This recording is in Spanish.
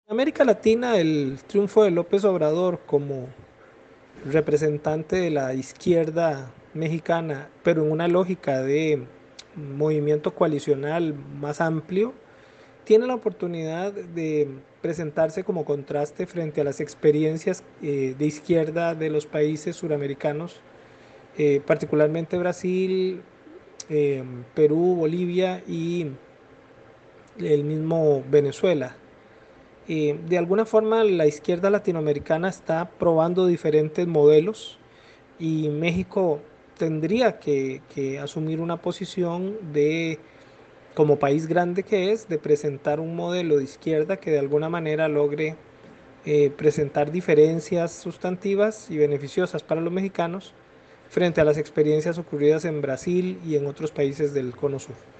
En América Latina, el triunfo de López Obrador como representante de la izquierda mexicana, pero en una lógica de movimiento coalicional más amplio, tiene la oportunidad de presentarse como contraste frente a las experiencias de izquierda de los países suramericanos, particularmente Brasil, eh, Perú, Bolivia y el mismo Venezuela. De alguna forma, la izquierda latinoamericana está probando diferentes modelos y México tendría que asumir una posición de, como país grande que es, de presentar un modelo de izquierda que de alguna manera logre presentar diferencias sustantivas y beneficiosas para los mexicanos frente a las experiencias ocurridas en Brasil y en otros países del Cono Sur.